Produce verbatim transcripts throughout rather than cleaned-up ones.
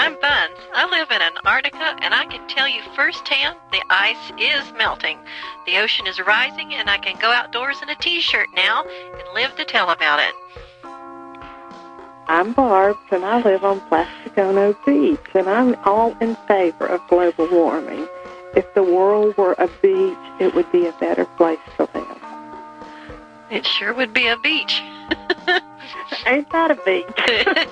I'm fine. I live in Antarctica, and I can tell you firsthand the ice is melting. The ocean is rising, and I can go outdoors in a T-shirt now and live to tell about it. I'm Barb, and I live on Plasticono Beach, and I'm all in favor of global warming. If the world were a beach, it would be a better place to live. It sure would be a beach. Ain't that a beach?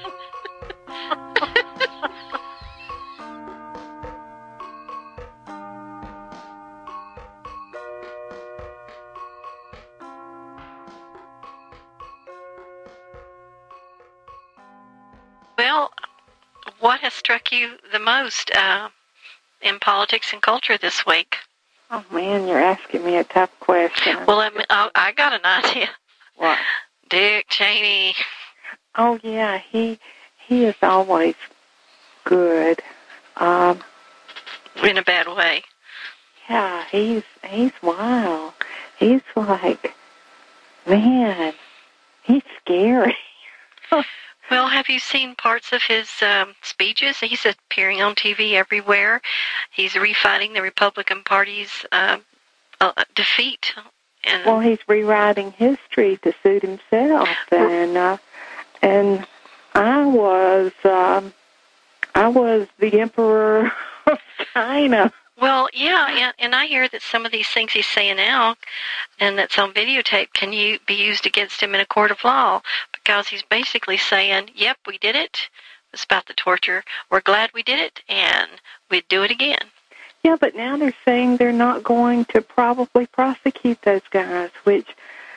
Well, what has struck you the most uh, in politics and culture this week? Oh, man, you're asking me a tough question. Well, I, mean, I, I got an idea. What? Dick Cheney. Oh, yeah, he he is always good. Um, in a bad way. Yeah, he's he's wild. He's like, man, he's scary. Well, have you seen parts of his um, speeches? He's appearing on T V everywhere. He's refighting the Republican Party's uh, uh, defeat. And well, he's rewriting history to suit himself, and uh, and I was um, I was the emperor of China. Well, yeah, and, and I hear that some of these things he's saying now, and that's on videotape, can you be used against him in a court of law, because he's basically saying, yep, we did it. It's about the torture. We're glad we did it, and we'd do it again. Yeah, but now they're saying they're not going to probably prosecute those guys, which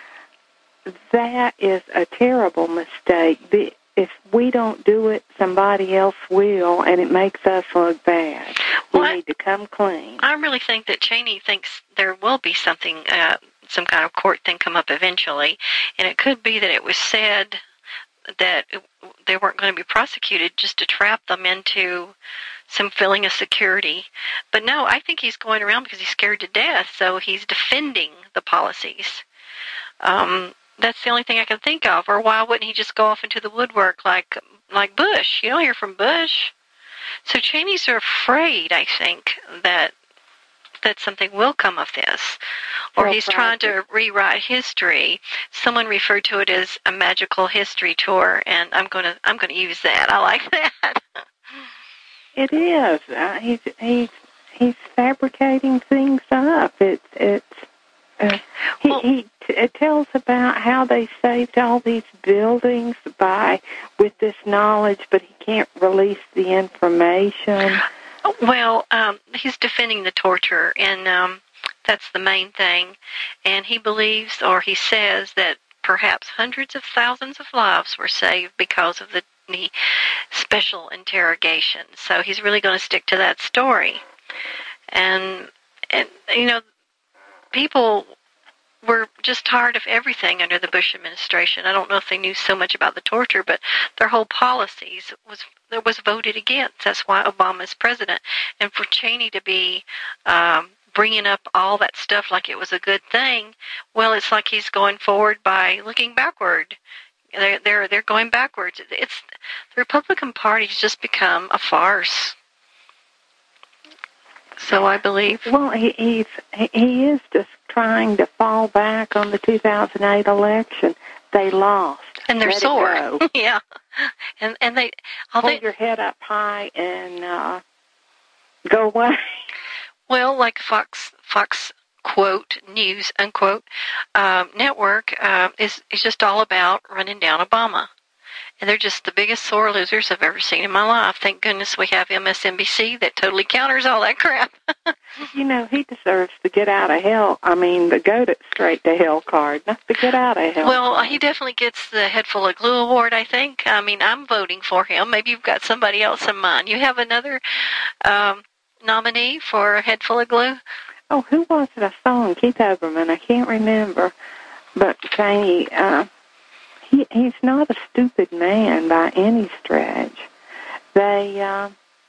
that is a terrible mistake. The, if we don't do it, somebody else will, and it makes us look bad. We well, need to come clean. I really think that Cheney thinks there will be something, uh, some kind of court thing come up eventually, and it could be that it was said that it, they weren't going to be prosecuted just to trap them into some feeling of security. But no, I think he's going around because he's scared to death, so he's defending the policies. Um, that's the only thing I can think of. Or why wouldn't he just go off into the woodwork like like Bush? You don't hear from Bush. So Cheney's are afraid, I think, that that something will come of this. Or he's trying to rewrite history. Someone referred to it as a magical history tour, and I'm going to I'm going to use that. I like that. It is. Uh, he's he's he's fabricating things up. It's it's. Uh, he well, he t- it tells about how they saved all these buildings by with this knowledge, but he can't release the information. Well, um, he's defending the torture, and um, that's the main thing. And he believes, or he says, that perhaps hundreds of thousands of lives were saved because of the, the special interrogation. So he's really going to stick to that story. And, and you know, people were just tired of everything under the Bush administration. I don't know if they knew so much about the torture, but their whole policies was there was voted against. That's why Obama is president. And for Cheney to be um, bringing up all that stuff like it was a good thing, well, it's like he's going forward by looking backward. They're they're they're going backwards. It's the Republican Party's just become a farce. So I believe. Well, he he's, he is just trying to fall back on the two thousand eight election. They lost, and they're Let sore. Yeah, and and they hold they, your head up high and uh, go away. Well, like Fox Fox quote News unquote um, network uh, is is just all about running down Obama. And they're just the biggest sore losers I've ever seen in my life. Thank goodness we have M S N B C that totally counters all that crap. You know, he deserves to get out of hell. I mean, the go to straight to hell card, not the get out of hell Well, card. He definitely gets the Head Full of Glue award, I think. I mean, I'm voting for him. Maybe you've got somebody else in mind. You have another um, nominee for Head Full of Glue? Oh, who was it I saw on Keith Olbermann? I can't remember. But Cheney... Uh, He, he's not a stupid man by any stretch. They, uh,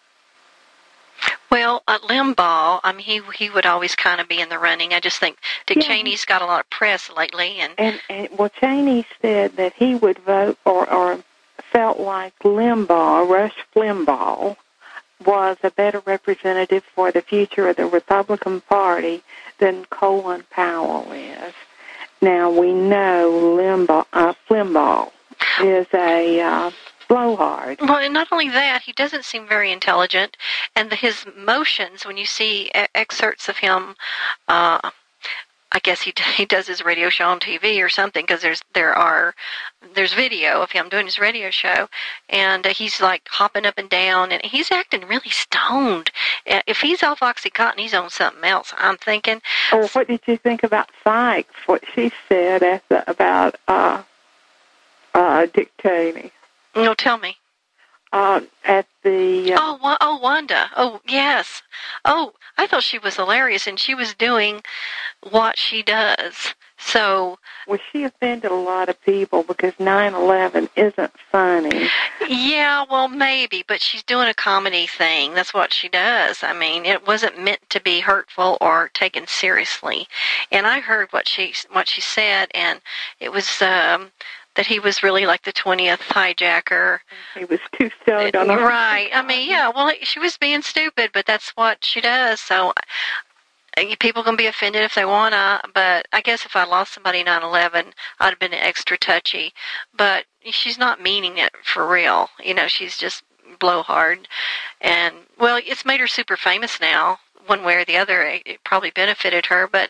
well, uh, Limbaugh, I mean, he he would always kind of be in the running. I just think Dick yeah, Cheney's got a lot of press lately, and and, and well, Cheney said that he would vote or or felt like Limbaugh, Rush Limbaugh, was a better representative for the future of the Republican Party than Colin Powell is. Now, we know Limbaugh, uh, Limbaugh is a uh, blowhard. Well, and not only that, he doesn't seem very intelligent, and the, his motions, when you see excerpts of him, uh, I guess he he does his radio show on T V or something, because there's there are there's video of him doing his radio show, and uh, he's like hopping up and down, and he's acting really stoned. Uh, If he's off OxyContin, he's on something else, I'm thinking. Or what did you think about Sykes? What she said at the, about uh, uh, Dick Cheney? No, tell me. Uh, at the... Uh, oh, wa- oh, Wanda. Oh, yes. Oh, I thought she was hilarious, and she was doing what she does. So... Well, she offended a lot of people because nine eleven isn't funny. Yeah, well, maybe, but she's doing a comedy thing. That's what she does. I mean, it wasn't meant to be hurtful or taken seriously. And I heard what she what she said, and it was... Um, that he was really like the twentieth hijacker. He was too stoned on her. Right. I mean, yeah, well, she was being stupid, but that's what she does. So people can be offended if they want to, but I guess if I lost somebody nine eleven, I'd have been extra touchy. But she's not meaning it for real. You know, she's just blowhard. And, well, it's made her super famous now, one way or the other. It probably benefited her, but,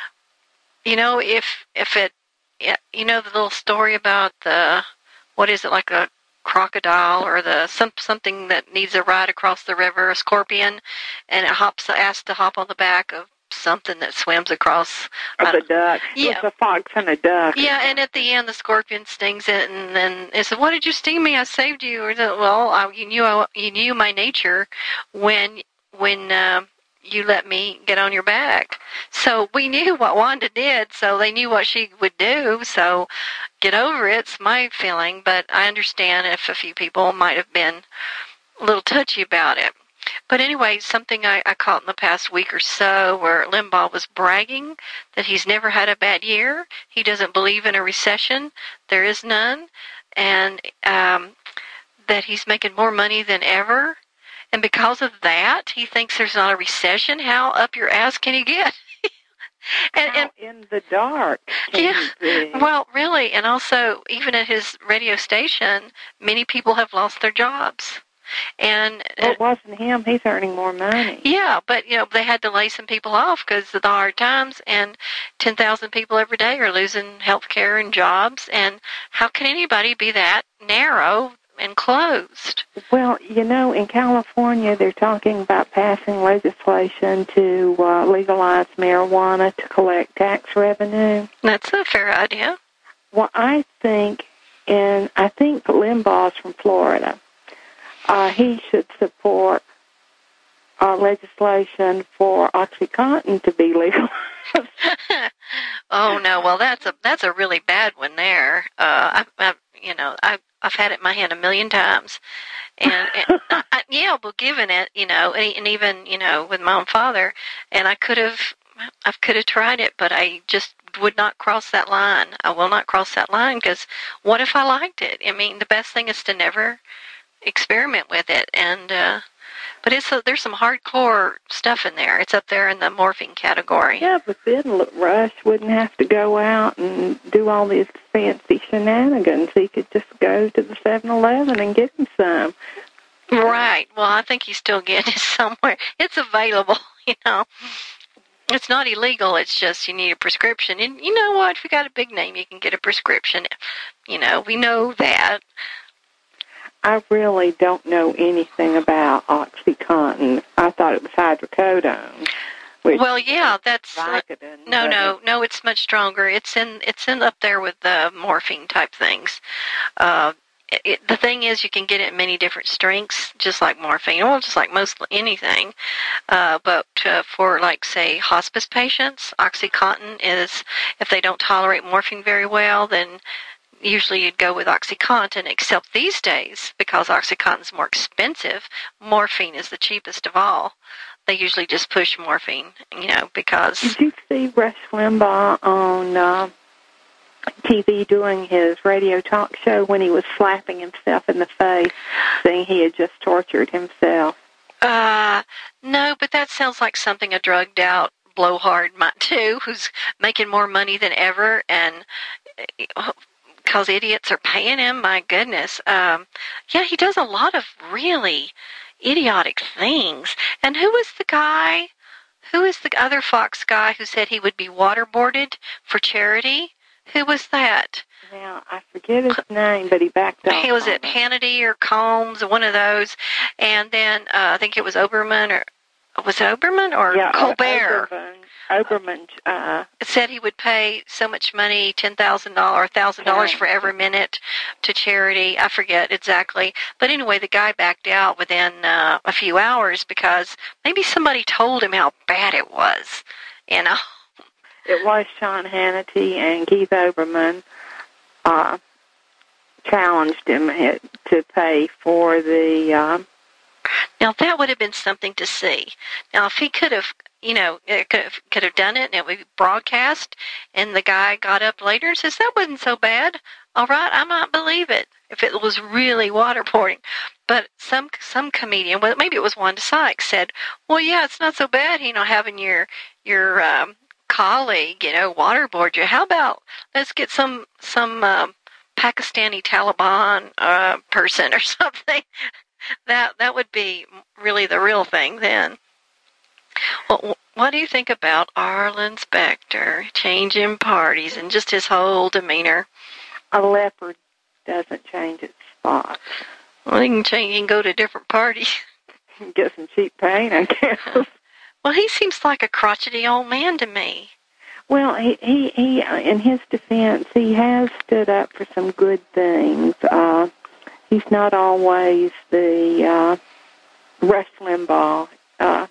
you know, if if it, yeah, you know the little story about the, what is it, like a crocodile or the some something that needs a ride across the river, a scorpion, and it hops, asks to hop on the back of something that swims across. Of the duck. Yeah. It was a fox and a duck. Yeah, and at the end the scorpion stings it, and then it said, "Why did you sting me? I saved you." Or the, well, I, you knew I, you knew my nature when when. Uh, you let me get on your back. So we knew what Wanda did, so they knew what she would do, so get over it, it's my feeling, but I understand if a few people might have been a little touchy about it. But anyway, something I, I caught in the past week or so where Limbaugh was bragging that he's never had a bad year, he doesn't believe in a recession, there is none, and um, that he's making more money than ever. And because of that, he thinks there's not a recession. How up your ass can he get? and, How and in the dark can yeah, he be? Well, really, and also, even at his radio station, many people have lost their jobs. And well, it wasn't him. He's earning more money. Yeah, but, you know, they had to lay some people off because of the hard times, and ten thousand people every day are losing health care and jobs. And how can anybody be that narrow and closed? Well, you know, in California, they're talking about passing legislation to uh, legalize marijuana to collect tax revenue. That's a fair idea. Well, I think, and I think Limbaugh's from Florida. Uh, he should support uh, legislation for OxyContin to be legalized. Oh no! Well, that's a that's a really bad one there. Uh, I, I you know I. I've had it in my hand a million times, and, and I, yeah, well, given it, you know, and, and even, you know, with my own father, and I could have, I could have tried it, but I just would not cross that line. I will not cross that line because what if I liked it? I mean, the best thing is to never experiment with it, and uh, but it's a, there's some hardcore stuff in there. It's up there in the morphine category. Yeah, but then Rush wouldn't have to go out and do all these fancy shenanigans. He could just go to the seven eleven and get him some. Right. Well, I think he's still getting it somewhere. It's available, you know. It's not illegal. It's just you need a prescription. And you know what? If you got a big name, you can get a prescription. You know, we know that. I really don't know anything about OxyContin. I thought it was hydrocodone. Well, yeah, that's Vicodin, no, no, no. It's much stronger. It's in, it's in up there with the morphine type things. Uh, it, the thing is, you can get it in many different strengths, just like morphine, well, just like most anything. Uh, but uh, for, like, say, hospice patients, OxyContin is, if they don't tolerate morphine very well, then usually you'd go with OxyContin, except these days, because OxyContin is more expensive, morphine is the cheapest of all. They usually just push morphine, you know, because... Did you see Rush Limbaugh on uh, T V doing his radio talk show when he was slapping himself in the face, saying he had just tortured himself? Uh, no, but that sounds like something a drugged-out blowhard might do, who's making more money than ever, and because idiots are paying him, my goodness. Um, yeah, he does a lot of really idiotic things. And who was the guy, who is the other Fox guy who said he would be waterboarded for charity? Who was that? Now, I forget his name, but he backed off. He was at Hannity or Combs, one of those. And then uh, I think it was Oberman, or was it Oberman or yeah, Colbert? Oberman. Oberman uh, said he would pay so much money, ten thousand dollars or one thousand dollars for every minute to charity. I forget exactly. But anyway, the guy backed out within uh, a few hours because maybe somebody told him how bad it was, you know. It was Sean Hannity, and Keith Oberman uh, challenged him to pay for the... Uh, now, that would have been something to see. Now, if he could have... You know, it could have, could have done it, and it would be broadcast, and the guy got up later and says, that wasn't so bad. All right, I might believe it if it was really waterboarding. But some some comedian, well, maybe it was Wanda Sykes, said, well, yeah, it's not so bad, you know, having your your um, colleague, you know, waterboard you. How about let's get some, some um, Pakistani Taliban uh, person or something. That that would be really the real thing then. Well, what do you think about Arlen Specter changing parties and just his whole demeanor? A leopard doesn't change its spots. Well, he can change. He can go to different parties. Get some cheap paint, I guess. Well, he seems like a crotchety old man to me. Well, he, he, he in his defense, he has stood up for some good things. Uh, he's not always the uh, Rush Limbaugh. Uh,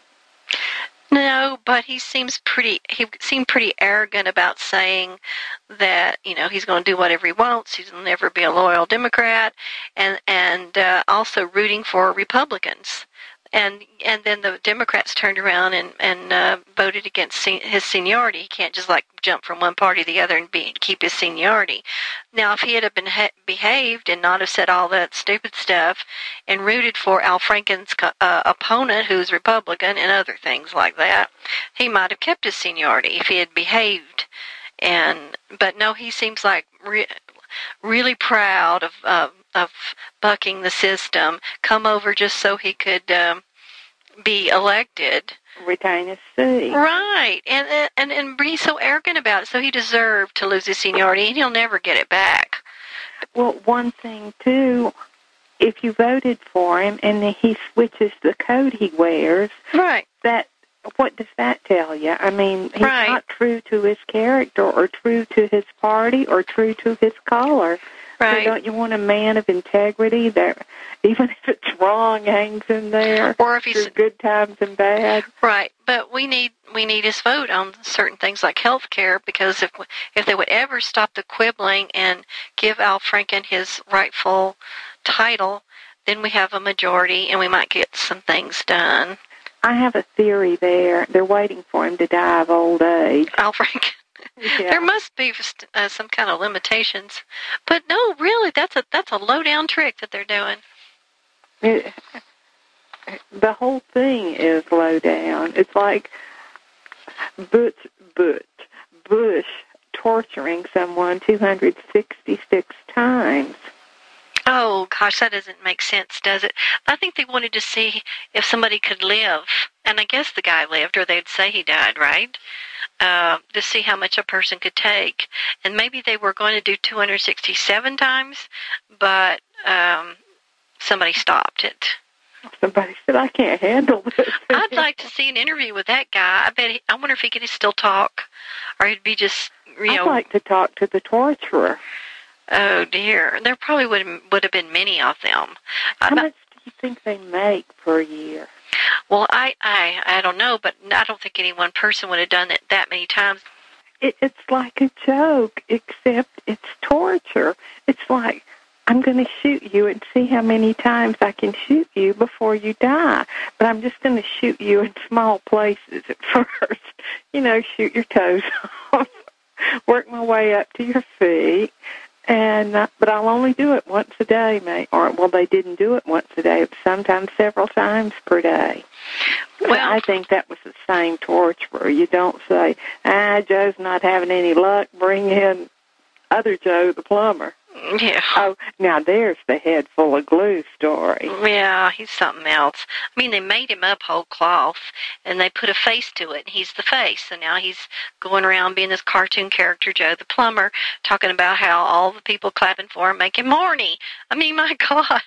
No, but he seems pretty, he seemed pretty arrogant about saying that, you know, he's going to do whatever he wants. He's going to never be a loyal Democrat, and, and uh, also rooting for Republicans. And and then the Democrats turned around and, and uh, voted against sen- his seniority. He can't just, like, jump from one party to the other and be, keep his seniority. Now, if he had been ha- behaved and not have said all that stupid stuff and rooted for Al Franken's uh, opponent, who's Republican, and other things like that, he might have kept his seniority if he had behaved. And But, no, he seems like re- really proud of... Uh, of bucking the system, come over just so he could um, be elected. Retain his seat. Right, and, and and be so arrogant about it. So he deserved to lose his seniority, and he'll never get it back. Well, one thing, too, if you voted for him and he switches the coat he wears, right. that what does that tell you? I mean, he's right. not true to his character or true to his party or true to his color. Right. So don't you want a man of integrity that, even if it's wrong, hangs in there? Or if he's through good times and bad. Right, but we need we need his vote on certain things like health care, because if if they would ever stop the quibbling and give Al Franken his rightful title, then we have a majority and we might get some things done. I have a theory there. They're waiting for him to die of old age. Al Franken. Yeah. There must be uh, some kind of limitations, but no, really, that's a that's a low down trick that they're doing. It, the whole thing is low down. It's like Bush, Bush, Bush torturing someone two hundred sixty-six times. Oh, gosh, that doesn't make sense, does it? I think they wanted to see if somebody could live, and I guess the guy lived, or they'd say he died, right? Uh, to see how much a person could take. And maybe they were going to do two hundred sixty-seven times, but um, somebody stopped it. Somebody said, I can't handle this. I'd like to see an interview with that guy. I bet. He, I wonder if he could still talk, or he'd be just, you know. I'd like to talk to the torturer. Oh dear, there probably would would have been many of them. How uh, much do you think they make per year? Well, I, I I don't know, but I don't think any one person would have done it that many times. It, it's like a joke, except it's torture. It's like, I'm going to shoot you and see how many times I can shoot you before you die. But I'm just going to shoot you in small places at first. You know, shoot your toes off. work my way up to your feet. And uh, but I'll only do it once a day, mate. Or well, they didn't do it once a day. Sometimes several times per day. Well, so I think that was the same torturer. You don't say, "Ah, Joe's not having any luck. Bring in other Joe, the plumber." Yeah. Oh, now there's the head full of glue story. Yeah, he's something else. I mean, they made him up whole cloth, and they put a face to it, and he's the face. So now he's going around being this cartoon character, Joe the plumber, talking about how all the people clapping for him make him horny. I mean, my God.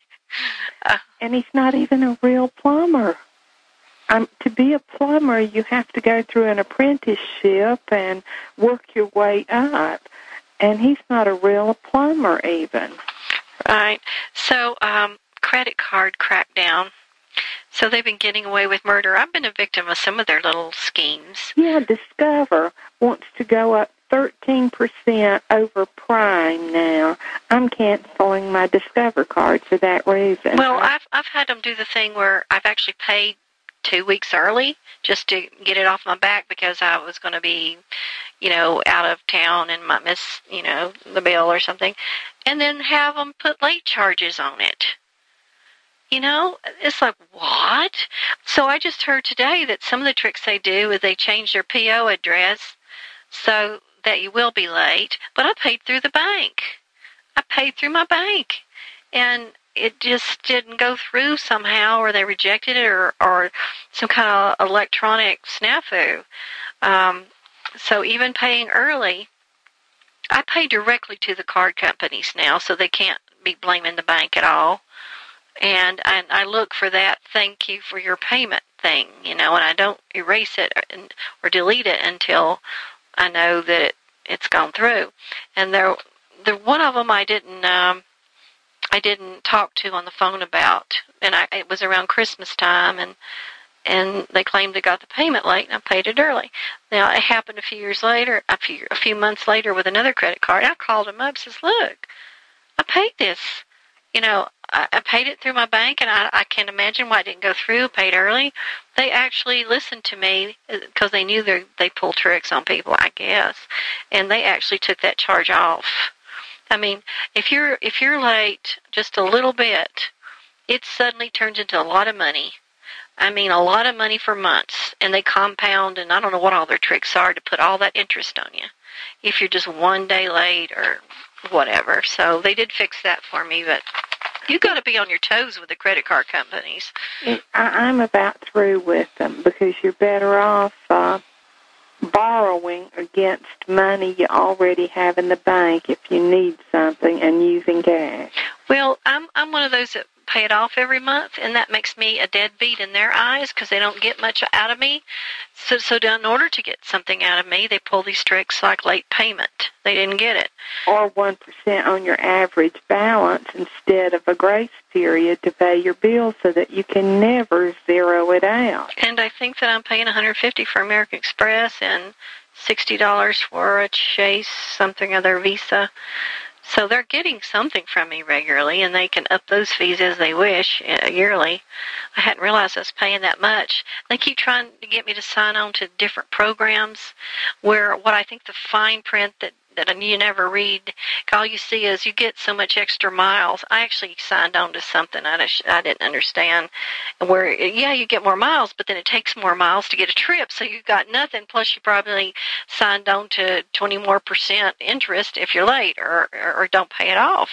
Uh, and he's not even a real plumber. Um, to be a plumber, you have to go through an apprenticeship and work your way up. And he's not a real plumber even. Right. So, um, credit card crackdown. So they've been getting away with murder. I've been a victim of some of their little schemes. Yeah, Discover wants to go up thirteen percent over Prime now. I'm canceling my Discover card for that reason. Well, I've I've had them do the thing where I've actually paid two weeks early just to get it off my back because I was going to be, you know, out of town and might miss, you know, the bill or something, and then have them put late charges on it. You know, it's like, what? So I just heard today that some of the tricks they do is they change their P O address so that you will be late, but I paid through the bank. I paid through my bank, and it just didn't go through somehow, or they rejected it, or, or some kind of electronic snafu. Um, so even paying early, I pay directly to the card companies now, so they can't be blaming the bank at all. And I, I look for that thank you for your payment thing, you know, and I don't erase it or, or delete it until I know that it, it's gone through. And there, there, one of them I didn't, um, I didn't talk to on the phone about, and I, it was around Christmas time, and and they claimed they got the payment late, and I paid it early. Now, it happened a few years later, a few, a few months later with another credit card. I called them up and says, look, I paid this. You know, I, I paid it through my bank, and I, I can't imagine why it didn't go through, paid early. They actually listened to me because they knew they they pull tricks on people, I guess, and they actually took that charge off. I mean, if you're if you're late just a little bit, it suddenly turns into a lot of money. I mean, a lot of money for months, and they compound, and I don't know what all their tricks are to put all that interest on you if you're just one day late or whatever. So they did fix that for me, but you got to be on your toes with the credit card companies. I, I'm about through with them because you're better off uh, borrowing against money you already have in the bank if you need something and using cash. Well, I'm I'm one of those that pay it off every month, and that makes me a deadbeat in their eyes because they don't get much out of me. So, so in order to get something out of me, they pull these tricks like late payment. They didn't get it. Or one percent on your average balance instead of a grace period to pay your bills so that you can never zero it out. And I think that I'm paying one hundred fifty dollars for American Express and sixty dollars for a Chase, something other Visa. So they're getting something from me regularly, and they can up those fees as they wish uh, yearly. I hadn't realized I was paying that much. They keep trying to get me to sign on to different programs where what I think the fine print that that you never read, all you see is you get so much extra miles. I actually signed on to something I, I didn't understand, where, yeah, you get more miles, but then it takes more miles to get a trip, so you've got nothing, plus you probably signed on to twenty more percent interest if you're late or, or, or don't pay it off.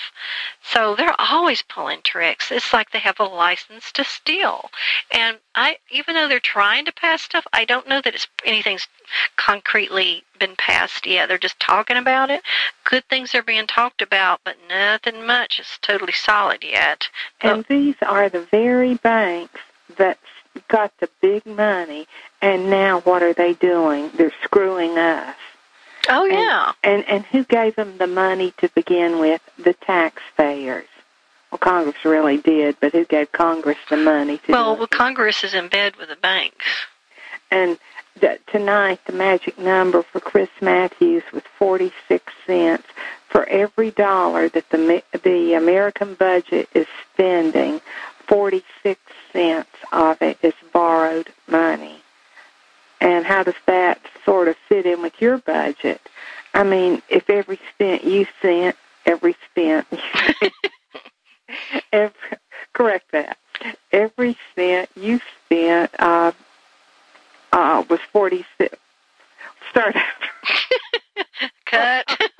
So they're always pulling tricks. It's like they have a license to steal. And I, even though they're trying to pass stuff, I don't know that it's anything's concretely been passed yet. They're just talking about it. Good things are being talked about, but nothing much is totally solid yet. And these are the very banks that got the big money, and now what are they doing? They're screwing us. Oh, yeah. And, and, and who gave them the money to begin with? The taxpayers. Well, Congress really did, but who gave Congress the money to Well, do well, Congress is in bed with the banks. And the, tonight, the magic number for Chris Matthews was forty-six cents. For every dollar that the the American budget is spending, forty-six cents of it is borrowed money. And how does that sort of fit in with your budget? I mean, if every cent you sent, every cent, every, correct that, every cent you spent uh, uh, was forty cents. Start after. Cut.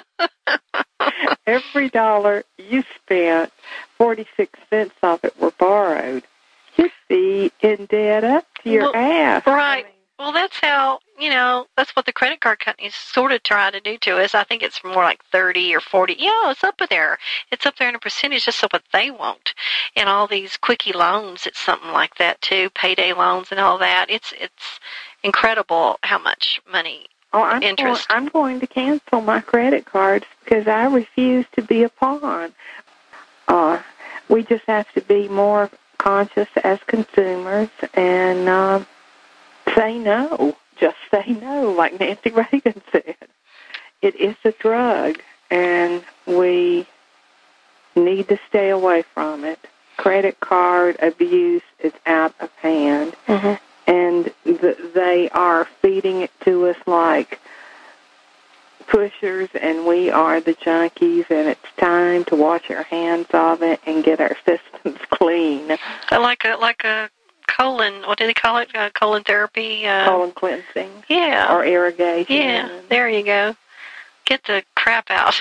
Every dollar you spent, forty-six cents of it were borrowed. You'd be in debt up to your well, ass. Right. I mean, well, that's how, you know, that's what the credit card companies sort of try to do to us. I think it's more like thirty or forty. Yeah, it's up there. It's up there in a percentage just so what they want. And all these quickie loans, it's something like that too, payday loans and all that. It's it's incredible how much money, oh, I'm interest. Going, I'm going to cancel my credit cards because I refuse to be a pawn. Uh, we just have to be more conscious as consumers and uh, say no. Just say no, like Nancy Reagan said. It is a drug, and we need to stay away from it. Credit card abuse is out of hand, Mm-hmm. and th- they are feeding it to us like pushers, and we are the junkies, and it's time to wash our hands of it and get our systems clean. Like a like a colon, what do they call it? Uh, colon therapy. Uh, Colon cleansing. Yeah. Or irrigation. Yeah. There you go. Get the crap out.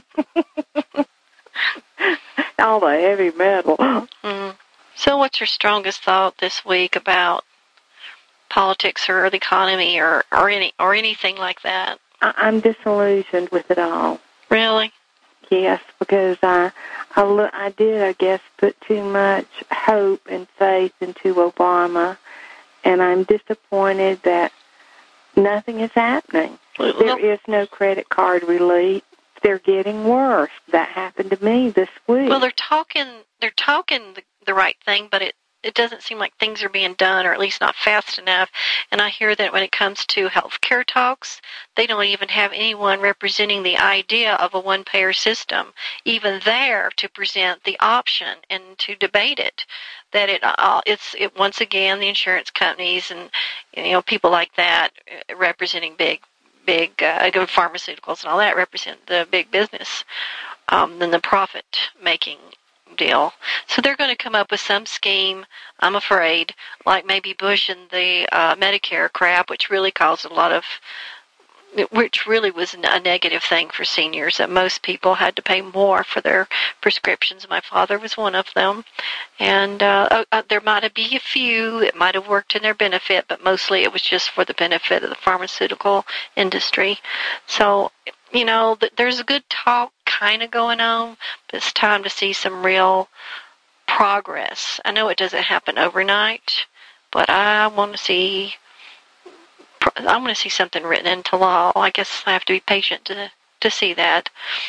All the heavy metal. Mm. So, what's your strongest thought this week about politics or the economy or, or any or anything like that? I- I'm disillusioned with it all. Really? Yes, because I, I, lo- I did, I guess, put too much hope and faith into Obama, and I'm disappointed that nothing is happening. Well, There is no credit card relief. They're getting worse. That happened to me this week. Well, they're talking they're talking the, the right thing, but it, it doesn't seem like things are being done, or at least not fast enough. And I hear that when it comes to health care talks, they don't even have anyone representing the idea of a one-payer system, even there to present the option and to debate it. That it uh, it's it, once again the insurance companies and you know people like that uh, representing big big uh, pharmaceuticals and all that represent the big business um, than the profit making deal. So they're going to come up with some scheme, I'm afraid, like maybe Bush and the uh, Medicare crap, which really caused a lot of, which really was a negative thing for seniors, that most people had to pay more for their prescriptions. My father was one of them. And uh, uh, there might be a few, it might have worked in their benefit, but mostly it was just for the benefit of the pharmaceutical industry. So, you know, there's a good talk kind of going on, but it's time to see some real progress. I know it doesn't happen overnight, but I want to see I want to see something written into law. I guess I have to be patient to to see that.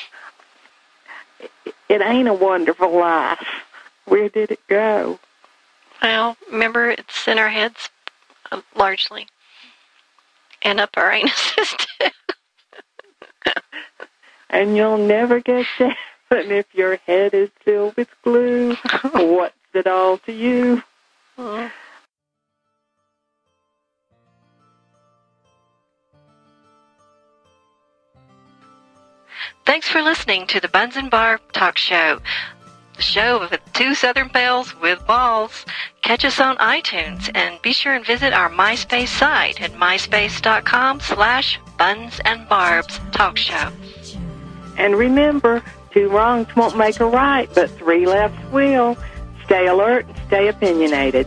It ain't a wonderful life. Where did it go? Well, remember, it's in our heads uh, largely, and up our anuses too. And you'll never get there. And if your head is filled with glue, what's it all to you? Mm. Thanks for listening to the Buns and Barb Talk Show, the show with two Southern Belles with balls. Catch us on iTunes and be sure and visit our MySpace site at myspace.com slash Buns and Barb's Talk Show. And remember, two wrongs won't make a right, but three lefts will. Stay alert and stay opinionated.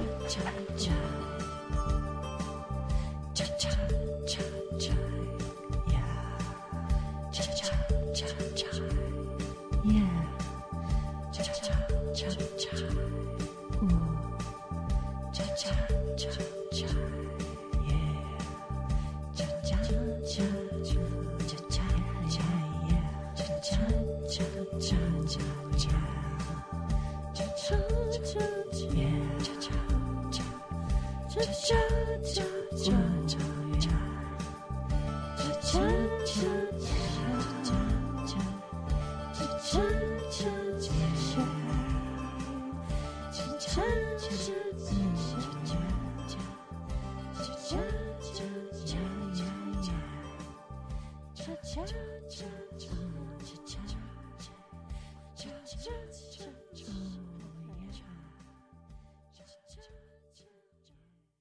cha cha cha cha cha cha cha cha cha.